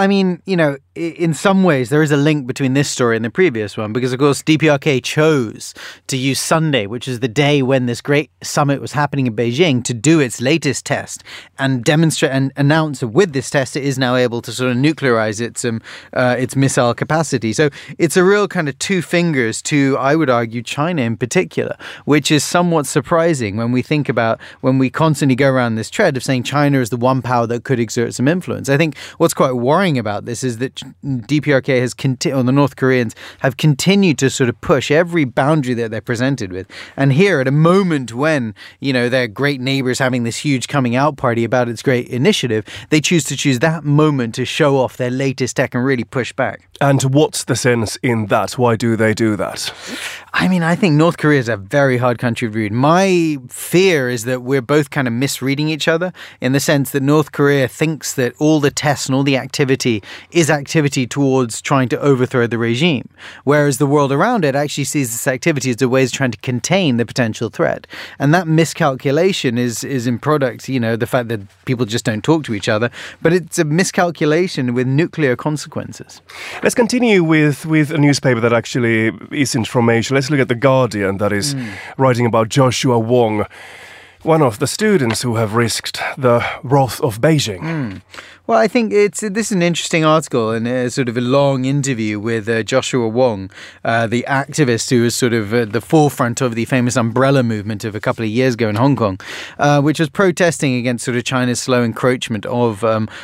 in some ways, there is a link between this story and the previous one, because, of course, DPRK chose to use Sunday, which is the day when this great summit was happening in Beijing, to do its latest test and demonstrate and announce that with this test, it is now able to sort of nuclearize its missile capacity. So it's a real kind of two fingers to, I would argue, China in particular, which is somewhat surprising when we constantly go around this tread of saying China is the one power that could exert some influence. I think what's quite worrying about this is that DPRK or the North Koreans have continued to sort of push every boundary that they're presented with. And here, at a moment when, their great neighbors having this huge coming out party about its great initiative, they choose that moment to show off their latest tech and really push back. And what's the sense in that? Why do they do that? I think North Korea is a very hard country to read. My fear is that we're both kind of misreading each other in the sense that North Korea thinks that all the tests and all the activity is activity towards trying to overthrow the regime, whereas the world around it actually sees this activity as a way of trying to contain the potential threat. And that miscalculation is in product, the fact that people just don't talk to each other, but it's a miscalculation with nuclear consequences. Let's continue with a newspaper that actually isn't from Asia. Let's look at The Guardian, that is writing about Joshua Wong, one of the students who have risked the wrath of Beijing. Well, I think this is an interesting article and a sort of a long interview with Joshua Wong, the activist who was sort of at the forefront of the famous umbrella movement of a couple of years ago in Hong Kong, which was protesting against sort of China's slow encroachment of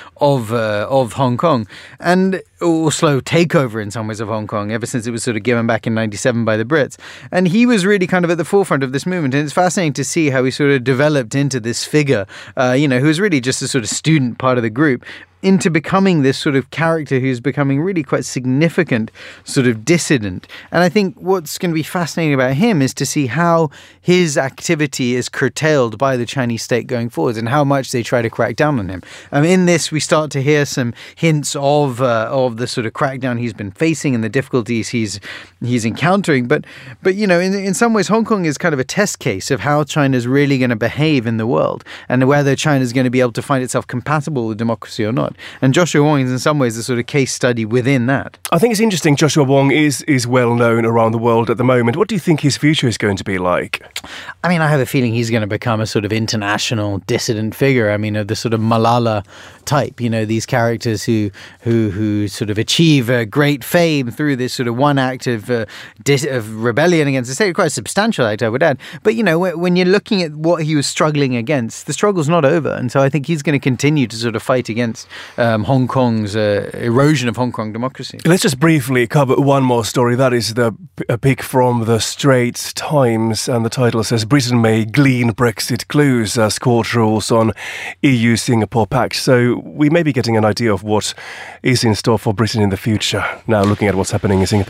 Hong Kong or slow takeover in some ways of Hong Kong ever since it was sort of given back in 1997 by the Brits. And he was really kind of at the forefront of this movement. And it's fascinating to see how he sort of developed into this figure, who was really just a sort of student part of the group, into becoming this sort of character who's becoming really quite significant sort of dissident. And I think what's going to be fascinating about him is to see how his activity is curtailed by the Chinese state going forward and how much they try to crack down on him. In this, we start to hear some hints of the sort of crackdown he's been facing and the difficulties he's encountering. But in some ways, Hong Kong is kind of a test case of how China's really going to behave in the world and whether China's going to be able to find itself compatible with democracy or not. And Joshua Wong is in some ways a sort of case study within that. I think it's interesting. Joshua Wong is well known around the world at the moment. What do you think his future is going to be like? I have a feeling he's going to become a sort of international dissident figure. of the sort of Malala type, these characters who sort of achieve great fame through this sort of one act of rebellion against the state, quite a substantial act, I would add. But, when you're looking at what he was struggling against, the struggle's not over. And so I think he's going to continue to sort of fight against Hong Kong's erosion of Hong Kong democracy. Let's just briefly cover one more story. That is a pic from the Straits Times, and the title says Britain may glean Brexit clues as court rules on EU-Singapore pact. So we may be getting an idea of what is in store for Britain in the future, now looking at what's happening in Singapore.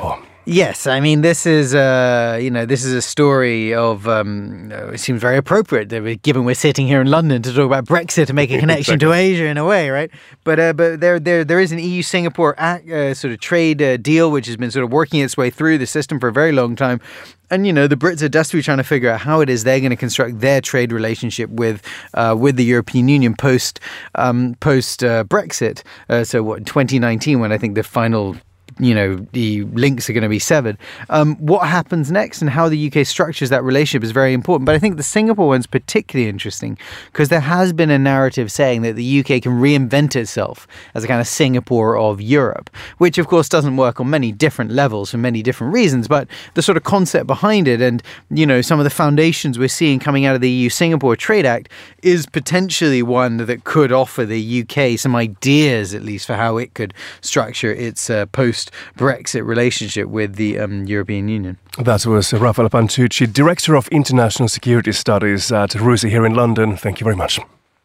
Yes, I mean this is a story of. It seems very appropriate that given we're sitting here in London to talk about Brexit and make a connection to Asia in a way, right? But there is an EU-Singapore sort of trade deal which has been sort of working its way through the system for a very long time. And, the Brits are desperately trying to figure out how it is they're going to construct their trade relationship with the European Union post Brexit. So in 2019, when I think the final the links are going to be severed. What happens next and how the UK structures that relationship is very important. But I think the Singapore one's particularly interesting because there has been a narrative saying that the UK can reinvent itself as a kind of Singapore of Europe, which of course doesn't work on many different levels for many different reasons. But the sort of concept behind it and, some of the foundations we're seeing coming out of the EU-Singapore Trade Act is potentially one that could offer the UK some ideas, at least, for how it could structure its post-Brexit relationship with the European Union. That was Raffaele Pantucci, Director of International Security Studies at RUSI here in London. Thank you very much.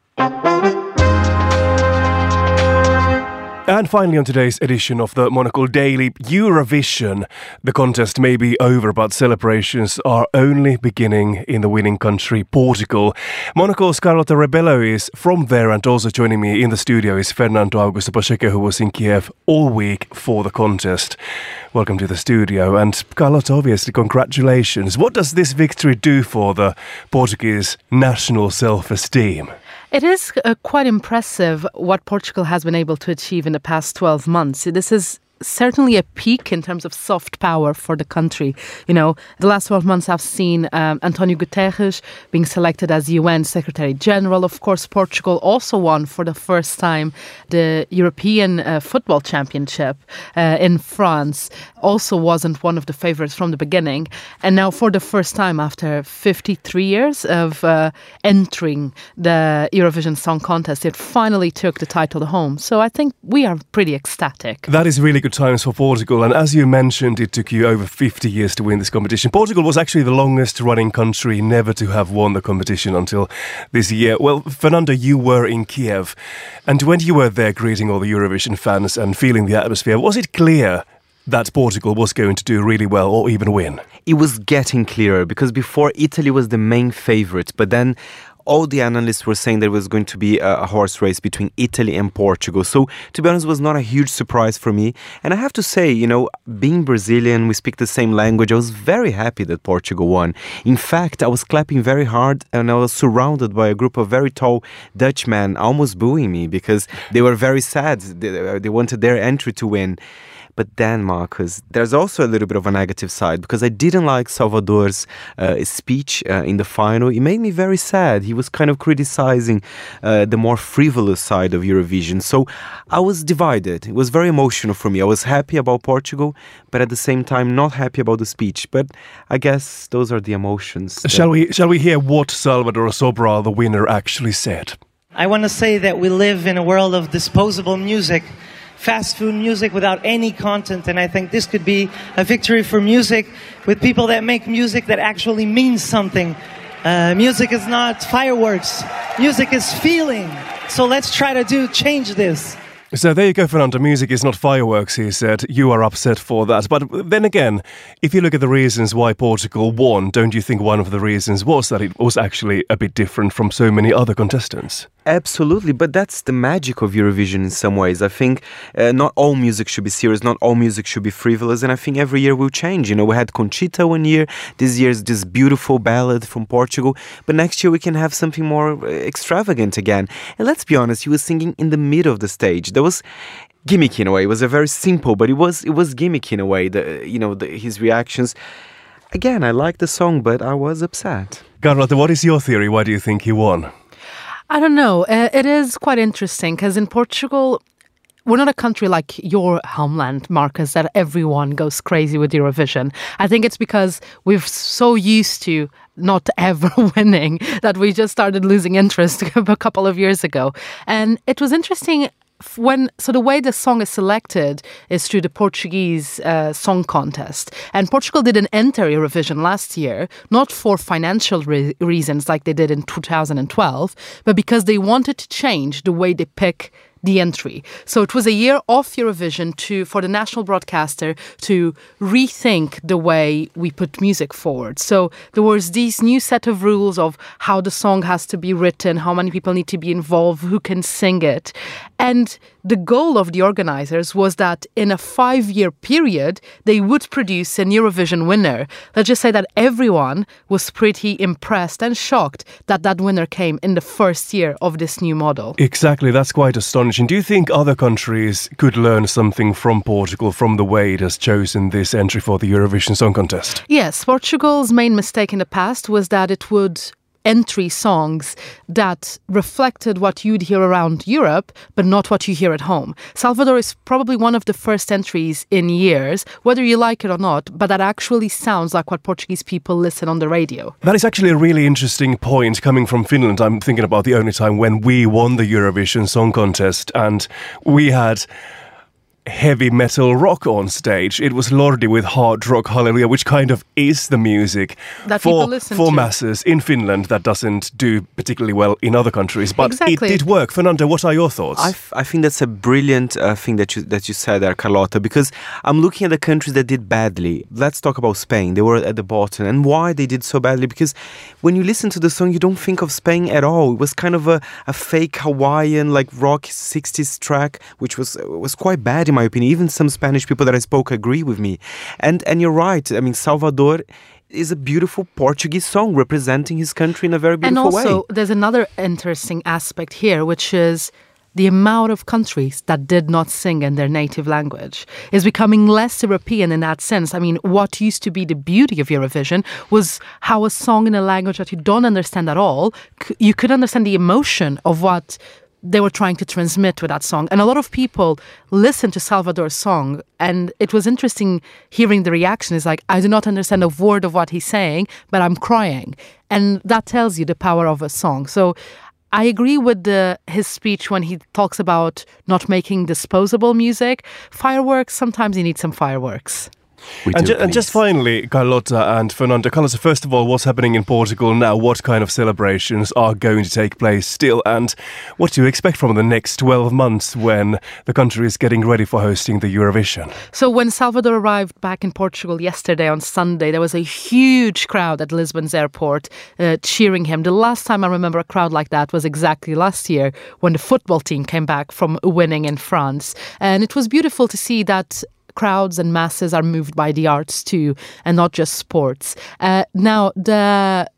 And finally, on today's edition of the Monocle Daily, Eurovision. The contest may be over, but celebrations are only beginning in the winning country, Portugal. Monocle's Carlota Rebelo is from there, and also joining me in the studio is Fernando Augusto Pacheco, who was in Kiev all week for the contest. Welcome to the studio. And Carlota, obviously, congratulations. What does this victory do for the Portuguese national self-esteem? It is quite impressive what Portugal has been able to achieve in the past 12 months. This is certainly a peak in terms of soft power for the country. The last 12 months have seen António Guterres being selected as UN Secretary General. Of course, Portugal also won for the first time the European Football Championship in France. Also wasn't one of the favourites from the beginning. And now for the first time after 53 years of entering the Eurovision Song Contest, it finally took the title home. So I think we are pretty ecstatic. That is really good times for Portugal, and as you mentioned, it took you over 50 years to win this competition. Portugal was actually the longest running country never to have won the competition until this year. Well, Fernando, you were in Kiev, and when you were there greeting all the Eurovision fans and feeling the atmosphere, was it clear that Portugal was going to do really well or even win? It was getting clearer because before Italy was the main favourite, but then all the analysts were saying there was going to be a horse race between Italy and Portugal. So, to be honest, it was not a huge surprise for me. And I have to say, being Brazilian, we speak the same language. I was very happy that Portugal won. In fact, I was clapping very hard and I was surrounded by a group of very tall Dutchmen almost booing me because they were very sad. They wanted their entry to win. But then, Marcus, there's also a little bit of a negative side because I didn't like Salvador's speech in the final. It made me very sad. He was kind of criticizing the more frivolous side of Eurovision. So I was divided. It was very emotional for me. I was happy about Portugal, but at the same time not happy about the speech. But I guess those are the emotions. Shall we hear what Salvador Sobral, the winner, actually said? I want to say that we live in a world of disposable music. Fast food music without any content, and I think this could be a victory for music with people that make music that actually means something. Music is not fireworks. Music is feeling. So let's try to change this. So there you go, Fernando. Music is not fireworks, he said. You are upset for that. But then again, if you look at the reasons why Portugal won, don't you think one of the reasons was that it was actually a bit different from so many other contestants? Absolutely, but that's the magic of Eurovision in some ways. I think not all music should be serious, not all music should be frivolous, and I think every year will change. We had Conchita one year, this year's this beautiful ballad from Portugal, but next year we can have something more extravagant again. And let's be honest, he was singing in the middle of the stage. That was gimmicky in a way. It was a very simple, but it was gimmicky in a way. His reactions. Again, I liked the song, but I was upset. Carlota, what is your theory? Why do you think he won? I don't know. It is quite interesting because in Portugal, we're not a country like your homeland, Marcus, that everyone goes crazy with Eurovision. I think it's because we're so used to not ever winning that we just started losing interest a couple of years ago. And it was interesting the way the song is selected is through the Portuguese song contest. And Portugal didn't enter Eurovision last year, not for financial reasons like they did in 2012, but because they wanted to change the way they pick the entry. So it was a year of Eurovision for the national broadcaster to rethink the way we put music forward. So there was this new set of rules of how the song has to be written, how many people need to be involved, who can sing it. And the goal of the organizers was that in a 5-year period, they would produce an Eurovision winner. Let's just say that everyone was pretty impressed and shocked that that winner came in the first year of this new model. Exactly, that's quite astonishing. Do you think other countries could learn something from Portugal, from the way it has chosen this entry for the Eurovision Song Contest? Yes, Portugal's main mistake in the past was that it would entry songs that reflected what you'd hear around Europe, but not what you hear at home. Salvador is probably one of the first entries in years, whether you like it or not, but that actually sounds like what Portuguese people listen on the radio. That is actually a really interesting point coming from Finland. I'm thinking about the only time when we won the Eurovision Song Contest and we had heavy metal rock on stage. It was Lordi with Hard Rock Hallelujah, which kind of is the music that people listen for to. masses in Finland that doesn't do particularly well in other countries. But exactly. It did work. Fernando, what are your thoughts? I think that's a brilliant thing that you said there, Carlotta, because I'm looking at the countries that did badly. Let's talk about Spain. They were at the bottom. And why they did so badly? Because when you listen to the song, you don't think of Spain at all. It was kind of a fake Hawaiian, like rock 60s track, which was quite bad in my opinion. Even some Spanish people that I spoke agree with me. And you're right. I mean, Salvador is a beautiful Portuguese song representing his country in a very beautiful way. And also, there's another interesting aspect here, which is the amount of countries that did not sing in their native language is becoming less European in that sense. I mean, what used to be the beauty of Eurovision was how a song in a language that you don't understand at all, you could understand the emotion of what they were trying to transmit with that song. And a lot of people listened to Salvador's song, and it was interesting hearing the reaction. It's like, I do not understand a word of what he's saying, but I'm crying. And that tells you the power of a song. So I agree with his speech when he talks about not making disposable music. Fireworks, sometimes you need some fireworks. And just finally, Carlotta and Fernando. Carlotta, first of all, what's happening in Portugal now? What kind of celebrations are going to take place still? And what do you expect from the next 12 months when the country is getting ready for hosting the Eurovision? So when Salvador arrived back in Portugal yesterday on Sunday, there was a huge crowd at Lisbon's airport cheering him. The last time I remember a crowd like that was exactly last year when the football team came back from winning in France. And it was beautiful to see that crowds and masses are moved by the arts too, and not just sports. Now, the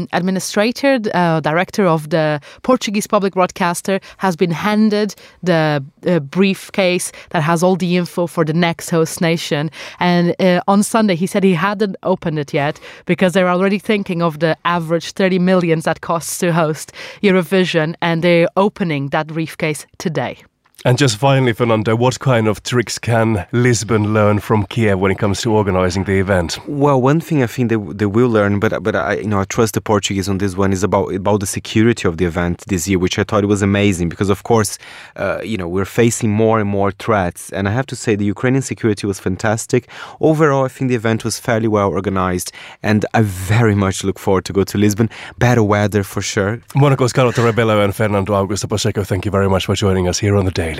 director of the Portuguese public broadcaster has been handed the briefcase that has all the info for the next host nation. And on Sunday, he said he hadn't opened it yet because they're already thinking of the average 30 million that costs to host Eurovision, and they're opening that briefcase today. And just finally, Fernando, what kind of tricks can Lisbon learn from Kiev when it comes to organizing the event? Well, one thing I think they will learn, but I trust the Portuguese on this one, is about the security of the event this year, which I thought was amazing because, of course, we're facing more and more threats. And I have to say the Ukrainian security was fantastic. Overall, I think the event was fairly well organized, and I very much look forward to go to Lisbon. Better weather for sure. Monaco's Carlotta Rebelo and Fernando Augusto Pacheco, thank you very much for joining us here on The Daily.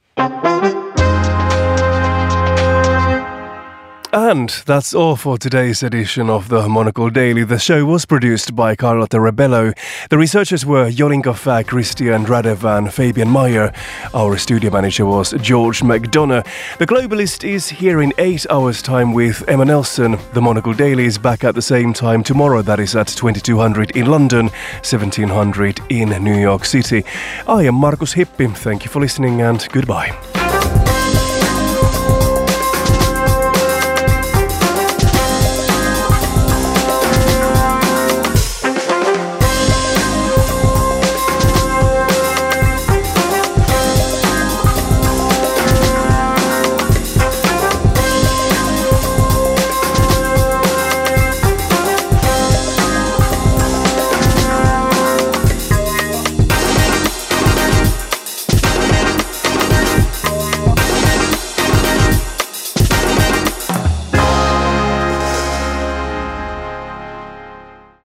And that's all for today's edition of the Monocle Daily. The show was produced by Carlotta Rebelo. The researchers were Jolinka Fäck, Christian Radev and Fabian Meyer. Our studio manager was George McDonough. The Globalist is here in 8 hours' time with Emma Nelson. The Monocle Daily is back at the same time tomorrow. That is at 2200 in London, 1700 in New York City. I am Markus Hippi. Thank you for listening and goodbye.